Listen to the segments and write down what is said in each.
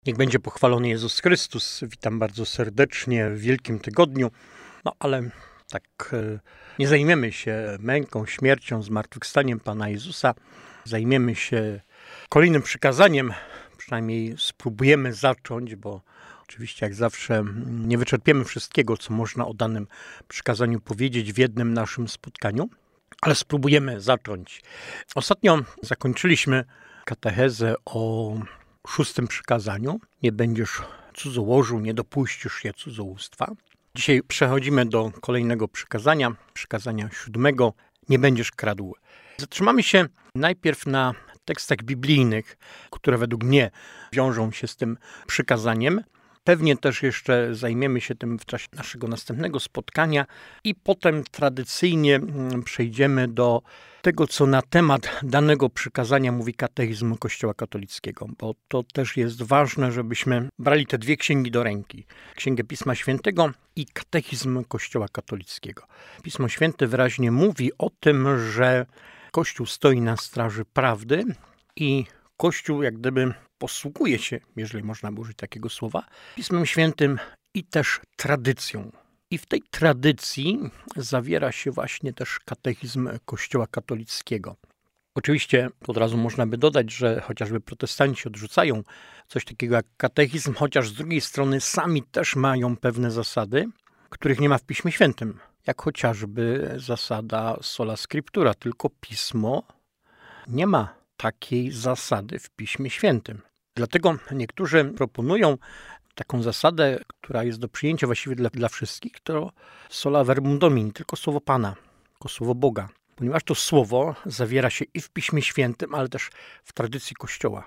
Niech będzie pochwalony Jezus Chrystus. Witam bardzo serdecznie w Wielkim Tygodniu. Ale nie zajmiemy się męką, śmiercią, zmartwychwstaniem Pana Jezusa. Zajmiemy się kolejnym przykazaniem. Przynajmniej spróbujemy zacząć, bo oczywiście jak zawsze nie wyczerpiemy wszystkiego, co można o danym przykazaniu powiedzieć w jednym naszym spotkaniu. Ale spróbujemy zacząć. Ostatnio zakończyliśmy katechezę o 6. przykazaniu. Nie będziesz cudzołożył, nie dopuścisz się cudzołóstwa. Dzisiaj przechodzimy do kolejnego przykazania, przykazania 7. Nie będziesz kradł. Zatrzymamy się najpierw na tekstach biblijnych, które według mnie wiążą się z tym przykazaniem. Pewnie też jeszcze zajmiemy się tym w czasie naszego następnego spotkania i potem tradycyjnie przejdziemy do tego, co na temat danego przykazania mówi katechizm Kościoła katolickiego, bo to też jest ważne, żebyśmy brali te dwie księgi do ręki. Księgę Pisma Świętego i katechizm Kościoła katolickiego. Pismo Święte wyraźnie mówi o tym, że Kościół stoi na straży prawdy i Kościół jak gdyby posługuje się, jeżeli można użyć takiego słowa, Pismem Świętym i też tradycją. I w tej tradycji zawiera się właśnie też katechizm Kościoła katolickiego. Oczywiście od razu można by dodać, że chociażby protestanci odrzucają coś takiego jak katechizm, chociaż z drugiej strony sami też mają pewne zasady, których nie ma w Piśmie Świętym. Jak chociażby zasada sola scriptura, tylko Pismo nie ma takiej zasady w Piśmie Świętym. Dlatego niektórzy proponują taką zasadę, która jest do przyjęcia właściwie dla wszystkich, to sola verbum Domini, tylko słowo Pana, tylko słowo Boga. Ponieważ to słowo zawiera się i w Piśmie Świętym, ale też w tradycji Kościoła.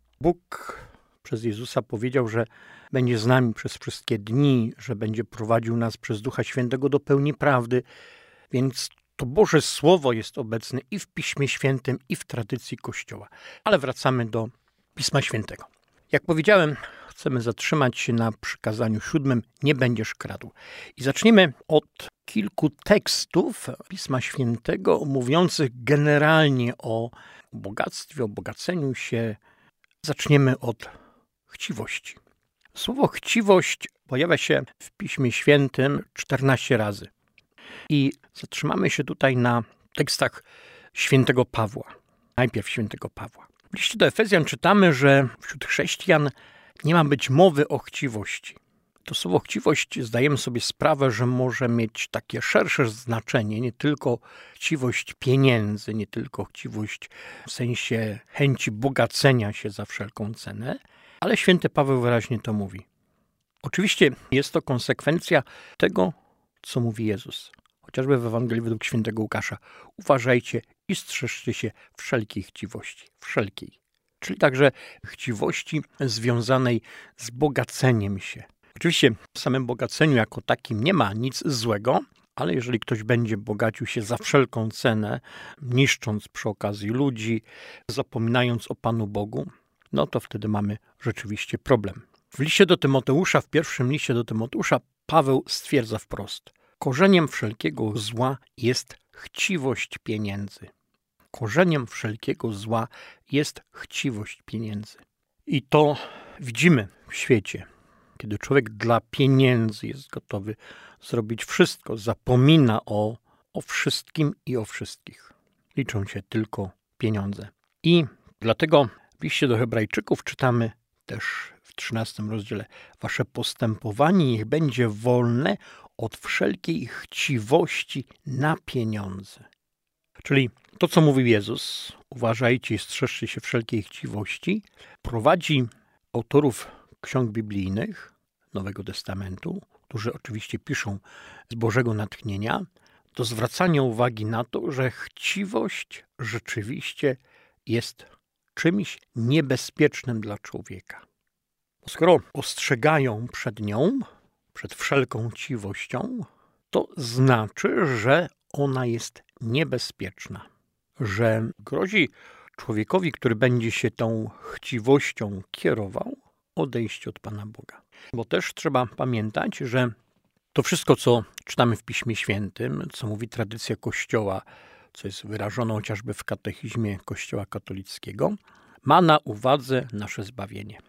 Bóg przez Jezusa powiedział, że będzie z nami przez wszystkie dni, że będzie prowadził nas przez Ducha Świętego do pełni prawdy, więc to Boże Słowo jest obecne i w Piśmie Świętym, i w tradycji Kościoła. Ale wracamy do Pisma Świętego. Jak powiedziałem, chcemy zatrzymać się na przykazaniu 7. Nie będziesz kradł. I zaczniemy od kilku tekstów Pisma Świętego mówiących generalnie o bogactwie, o bogaceniu się. Zaczniemy od chciwości. Słowo chciwość pojawia się w Piśmie Świętym 14 razy. I zatrzymamy się tutaj na tekstach świętego Pawła. Najpierw świętego Pawła. W liście do Efezjan czytamy, że wśród chrześcijan nie ma być mowy o chciwości. To słowo chciwość zdajemy sobie sprawę, że może mieć takie szersze znaczenie, nie tylko chciwość pieniędzy, nie tylko chciwość w sensie chęci bogacenia się za wszelką cenę, ale święty Paweł wyraźnie to mówi. Oczywiście jest to konsekwencja tego, co mówi Jezus. Chociażby w Ewangelii według świętego Łukasza. Uważajcie i strzeżcie się wszelkiej chciwości. Wszelkiej. Czyli także chciwości związanej z bogaceniem się. Oczywiście w samym bogaceniu jako takim nie ma nic złego, ale jeżeli ktoś będzie bogacił się za wszelką cenę, niszcząc przy okazji ludzi, zapominając o Panu Bogu, no to wtedy mamy rzeczywiście problem. W liście do Tymoteusza, w pierwszym liście do Tymoteusza, Paweł stwierdza wprost: korzeniem wszelkiego zła jest chciwość pieniędzy. Korzeniem wszelkiego zła jest chciwość pieniędzy. I to widzimy w świecie. Kiedy człowiek dla pieniędzy jest gotowy zrobić wszystko, zapomina o wszystkim i o wszystkich. Liczą się tylko pieniądze. I dlatego w liście do Hebrajczyków czytamy też w 13 rozdziale: wasze postępowanie niech będzie wolne od wszelkiej chciwości na pieniądze. Czyli to, co mówił Jezus, uważajcie i strzeżcie się wszelkiej chciwości, prowadzi autorów ksiąg biblijnych Nowego Testamentu, którzy oczywiście piszą z Bożego natchnienia, do zwracania uwagi na to, że chciwość rzeczywiście jest czymś niebezpiecznym dla człowieka. Skoro ostrzegają przed nią, przed wszelką chciwością, to znaczy, że ona jest niebezpieczna, że grozi człowiekowi, który będzie się tą chciwością kierował, odejście od Pana Boga. Bo też trzeba pamiętać, że to wszystko, co czytamy w Piśmie Świętym, co mówi tradycja Kościoła, co jest wyrażone chociażby w katechizmie Kościoła katolickiego, ma na uwadze nasze zbawienie.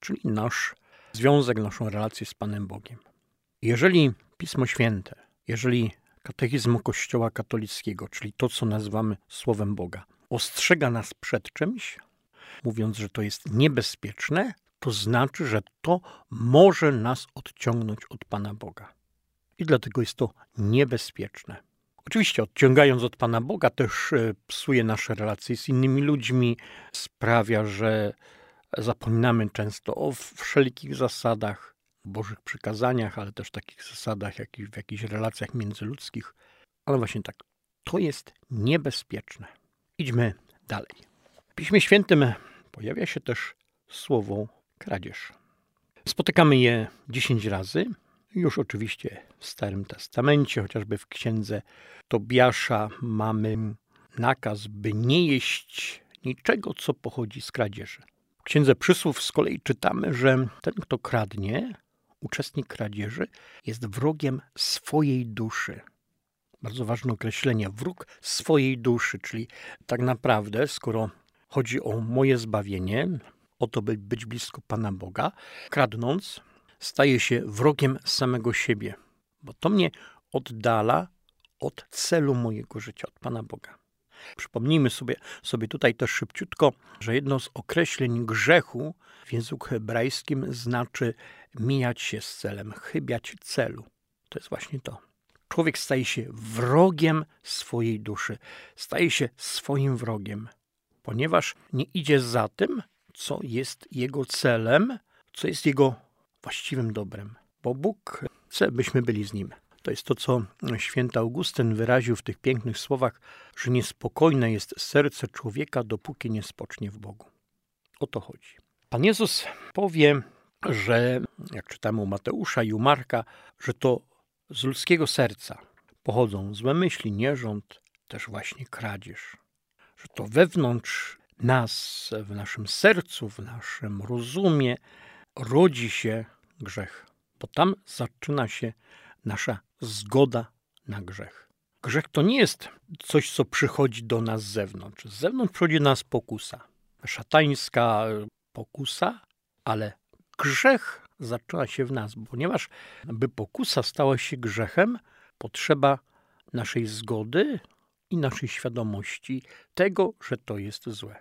czyli nasz związek, naszą relację z Panem Bogiem. Jeżeli Pismo Święte, jeżeli katechizm Kościoła katolickiego, czyli to, co nazywamy Słowem Boga, ostrzega nas przed czymś, mówiąc, że to jest niebezpieczne, to znaczy, że to może nas odciągnąć od Pana Boga. I dlatego jest to niebezpieczne. Oczywiście odciągając od Pana Boga też psuje nasze relacje z innymi ludźmi, sprawia, że zapominamy często o wszelkich zasadach, Bożych przykazaniach, ale też takich zasadach, jak i w jakichś relacjach międzyludzkich. Ale właśnie tak, to jest niebezpieczne. Idźmy dalej. W Piśmie Świętym pojawia się też słowo kradzież. Spotykamy je 10 razy, już oczywiście w Starym Testamencie, chociażby w księdze Tobiasza mamy nakaz, by nie jeść niczego, co pochodzi z kradzieży. W księdze Przysłów z kolei czytamy, że ten, kto kradnie, uczestnik kradzieży, jest wrogiem swojej duszy. Bardzo ważne określenie, wróg swojej duszy, czyli tak naprawdę, skoro chodzi o moje zbawienie, o to, by być blisko Pana Boga, kradnąc, staje się wrogiem samego siebie, bo to mnie oddala od celu mojego życia, od Pana Boga. Przypomnijmy sobie tutaj też szybciutko, że jedno z określeń grzechu w języku hebrajskim znaczy mijać się z celem, chybiać celu. To jest właśnie to. Człowiek staje się wrogiem swojej duszy, staje się swoim wrogiem, ponieważ nie idzie za tym, co jest jego celem, co jest jego właściwym dobrem. Bo Bóg chce, byśmy byli z Nim. To jest to, co święty Augustyn wyraził w tych pięknych słowach, że niespokojne jest serce człowieka, dopóki nie spocznie w Bogu. O to chodzi. Pan Jezus powie, że, jak czytamy u Mateusza i u Marka, że to z ludzkiego serca pochodzą złe myśli, nierząd, też właśnie kradzież. Że to wewnątrz nas, w naszym sercu, w naszym rozumie rodzi się grzech. Bo tam zaczyna się nasza zgoda na grzech. Grzech to nie jest coś, co przychodzi do nas z zewnątrz. Z zewnątrz przychodzi do nas pokusa. Szatańska pokusa, ale grzech zaczyna się w nas, ponieważ by pokusa stała się grzechem, potrzeba naszej zgody i naszej świadomości tego, że to jest złe.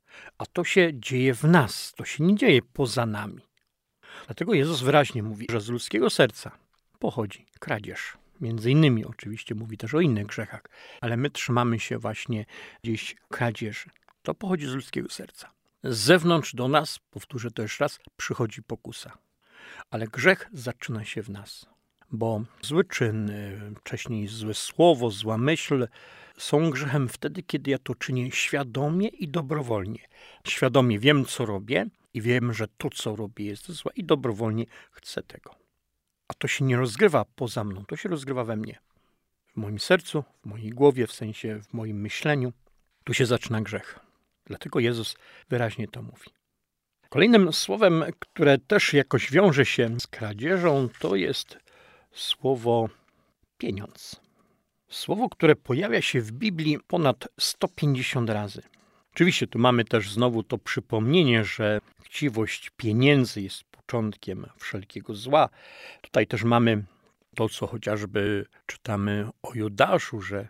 A to się dzieje w nas, to się nie dzieje poza nami. Dlatego Jezus wyraźnie mówi, że z ludzkiego serca pochodzi kradzież. Między innymi oczywiście mówi też o innych grzechach, ale my trzymamy się właśnie gdzieś kradzieży. To pochodzi z ludzkiego serca. Z zewnątrz do nas, powtórzę to jeszcze raz, przychodzi pokusa. Ale grzech zaczyna się w nas. Bo zły czyn, wcześniej złe słowo, zła myśl są grzechem wtedy, kiedy ja to czynię świadomie i dobrowolnie. Świadomie wiem, co robię i wiem, że to, co robię, jest złe i dobrowolnie chcę tego. A to się nie rozgrywa poza mną, to się rozgrywa we mnie. W moim sercu, w mojej głowie, w sensie w moim myśleniu. Tu się zaczyna grzech. Dlatego Jezus wyraźnie to mówi. Kolejnym słowem, które też jakoś wiąże się z kradzieżą, to jest słowo pieniądz. Słowo, które pojawia się w Biblii ponad 150 razy. Oczywiście tu mamy też znowu to przypomnienie, że chciwość pieniędzy jest początkiem wszelkiego zła. Tutaj też mamy to, co chociażby czytamy o Judaszu, że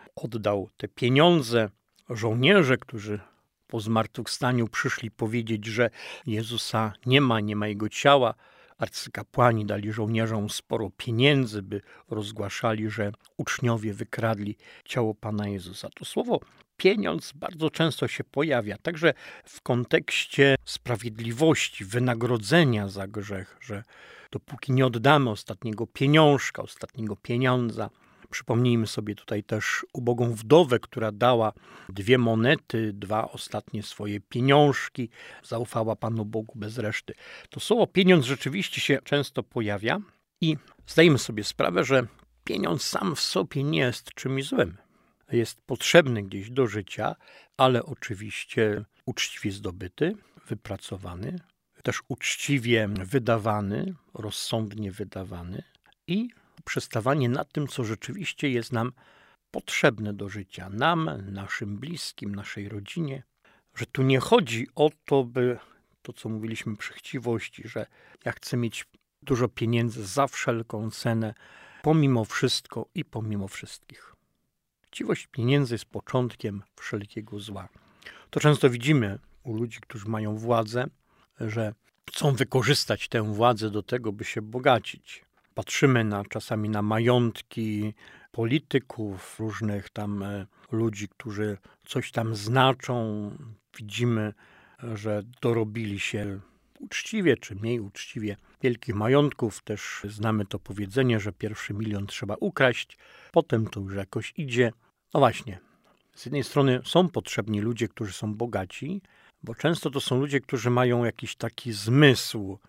oddał te pieniądze. Żołnierze, którzy po zmartwychwstaniu przyszli powiedzieć, że Jezusa nie ma Jego ciała. Arcykapłani dali żołnierzom sporo pieniędzy, by rozgłaszali, że uczniowie wykradli ciało Pana Jezusa. To słowo pieniądz bardzo często się pojawia, także w kontekście sprawiedliwości, wynagrodzenia za grzech, że dopóki nie oddamy ostatniego pieniążka, ostatniego pieniądza. Przypomnijmy sobie tutaj też ubogą wdowę, która dała 2 monety, 2 ostatnie swoje pieniążki, zaufała Panu Bogu bez reszty. To słowo pieniądz rzeczywiście się często pojawia i zdajemy sobie sprawę, że pieniądz sam w sobie nie jest czymś złym. Jest potrzebny gdzieś do życia, ale oczywiście uczciwie zdobyty, wypracowany, też uczciwie wydawany, rozsądnie wydawany i przestawanie nad tym, co rzeczywiście jest nam potrzebne do życia, nam, naszym bliskim, naszej rodzinie, że tu nie chodzi o to, by to, co mówiliśmy przy chciwości, że ja chcę mieć dużo pieniędzy za wszelką cenę, pomimo wszystko i pomimo wszystkich. Chciwość pieniędzy jest początkiem wszelkiego zła. To często widzimy u ludzi, którzy mają władzę, że chcą wykorzystać tę władzę do tego, by się bogacić. Patrzymy czasami na majątki polityków, różnych tam ludzi, którzy coś tam znaczą. Widzimy, że dorobili się uczciwie czy mniej uczciwie wielkich majątków. Też znamy to powiedzenie, że pierwszy milion trzeba ukraść, potem to już jakoś idzie. No właśnie, z jednej strony są potrzebni ludzie, którzy są bogaci, bo często to są ludzie, którzy mają jakiś taki zmysł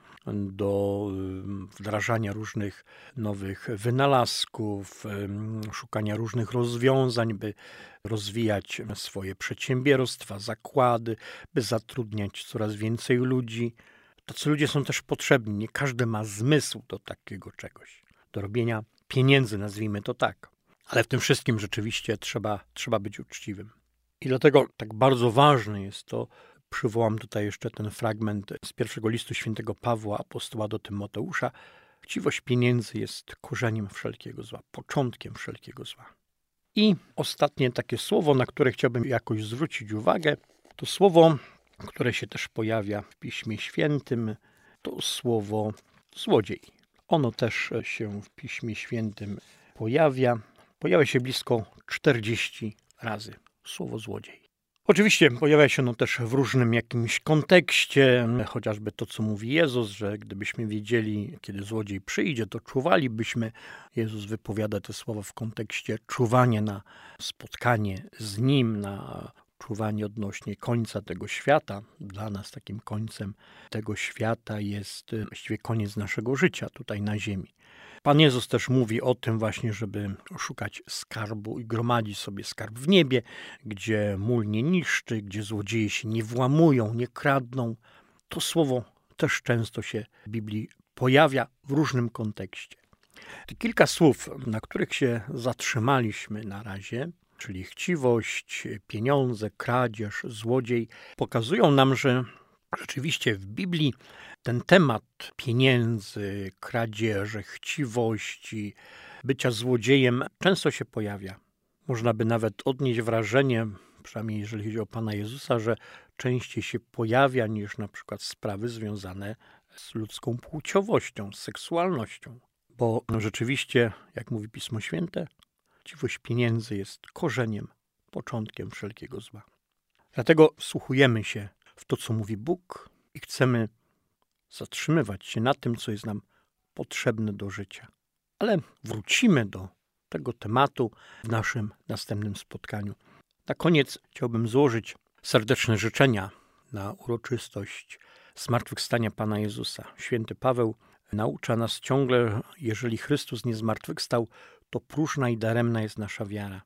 do wdrażania różnych nowych wynalazków, szukania różnych rozwiązań, by rozwijać swoje przedsiębiorstwa, zakłady, by zatrudniać coraz więcej ludzi. Tacy ludzie są też potrzebni. Nie każdy ma zmysł do takiego czegoś, do robienia pieniędzy, nazwijmy to tak. Ale w tym wszystkim rzeczywiście trzeba być uczciwym. I dlatego tak bardzo ważne jest to, przywołam tutaj jeszcze ten fragment z pierwszego listu świętego Pawła, apostoła do Tymoteusza. Chciwość pieniędzy jest korzeniem wszelkiego zła, początkiem wszelkiego zła. I ostatnie takie słowo, na które chciałbym jakoś zwrócić uwagę, to słowo, które się też pojawia w Piśmie Świętym, to słowo złodziej. Ono też się w Piśmie Świętym pojawia. Pojawia się blisko 40 razy słowo złodziej. Oczywiście pojawia się ono też w różnym jakimś kontekście, chociażby to, co mówi Jezus, że gdybyśmy wiedzieli, kiedy złodziej przyjdzie, to czuwalibyśmy. Jezus wypowiada te słowa w kontekście czuwania na spotkanie z Nim, na czuwanie odnośnie końca tego świata. Dla nas takim końcem tego świata jest właściwie koniec naszego życia tutaj na ziemi. Pan Jezus też mówi o tym właśnie, żeby szukać skarbu i gromadzić sobie skarb w niebie, gdzie mól nie niszczy, gdzie złodzieje się nie włamują, nie kradną. To słowo też często się w Biblii pojawia w różnym kontekście. Te kilka słów, na których się zatrzymaliśmy na razie, czyli chciwość, pieniądze, kradzież, złodziej, pokazują nam, że rzeczywiście w Biblii ten temat pieniędzy, kradzieży, chciwości, bycia złodziejem często się pojawia. Można by nawet odnieść wrażenie, przynajmniej jeżeli chodzi o Pana Jezusa, że częściej się pojawia niż na przykład sprawy związane z ludzką płciowością, z seksualnością. Bo rzeczywiście, jak mówi Pismo Święte, chciwość pieniędzy jest korzeniem, początkiem wszelkiego zła. Dlatego wsłuchujemy się w to, co mówi Bóg i chcemy zatrzymywać się na tym, co jest nam potrzebne do życia. Ale wrócimy do tego tematu w naszym następnym spotkaniu. Na koniec chciałbym złożyć serdeczne życzenia na uroczystość zmartwychwstania Pana Jezusa. Święty Paweł naucza nas ciągle, jeżeli Chrystus nie zmartwychwstał, to próżna i daremna jest nasza wiara.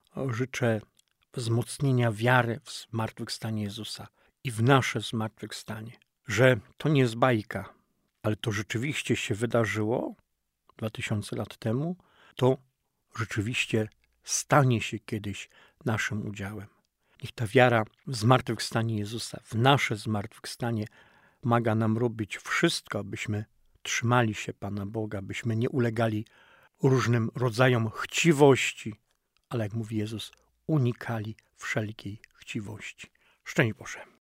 Życzę wzmocnienia wiary w zmartwychwstanie Jezusa i w nasze zmartwychwstanie. Że to nie jest bajka, ale to rzeczywiście się wydarzyło 2000 lat temu, to rzeczywiście stanie się kiedyś naszym udziałem. Niech ta wiara w zmartwychwstanie Jezusa, w nasze zmartwychwstanie pomaga nam robić wszystko, abyśmy trzymali się Pana Boga, byśmy nie ulegali różnym rodzajom chciwości, ale jak mówi Jezus, unikali wszelkiej chciwości. Szczęść Boże.